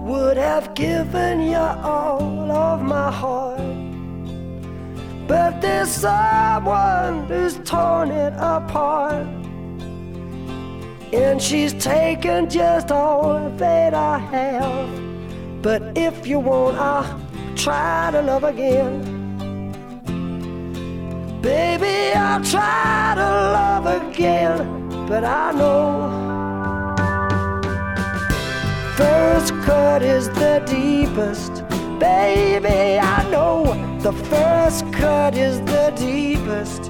would have given you all of my heart. But there's someone who's torn it apart, and she's taken just all that I have. But if you want, I'll try to love again. Baby, I'll try to love again. But I know first cut is the deepest. Baby, I know the first cut is the deepest.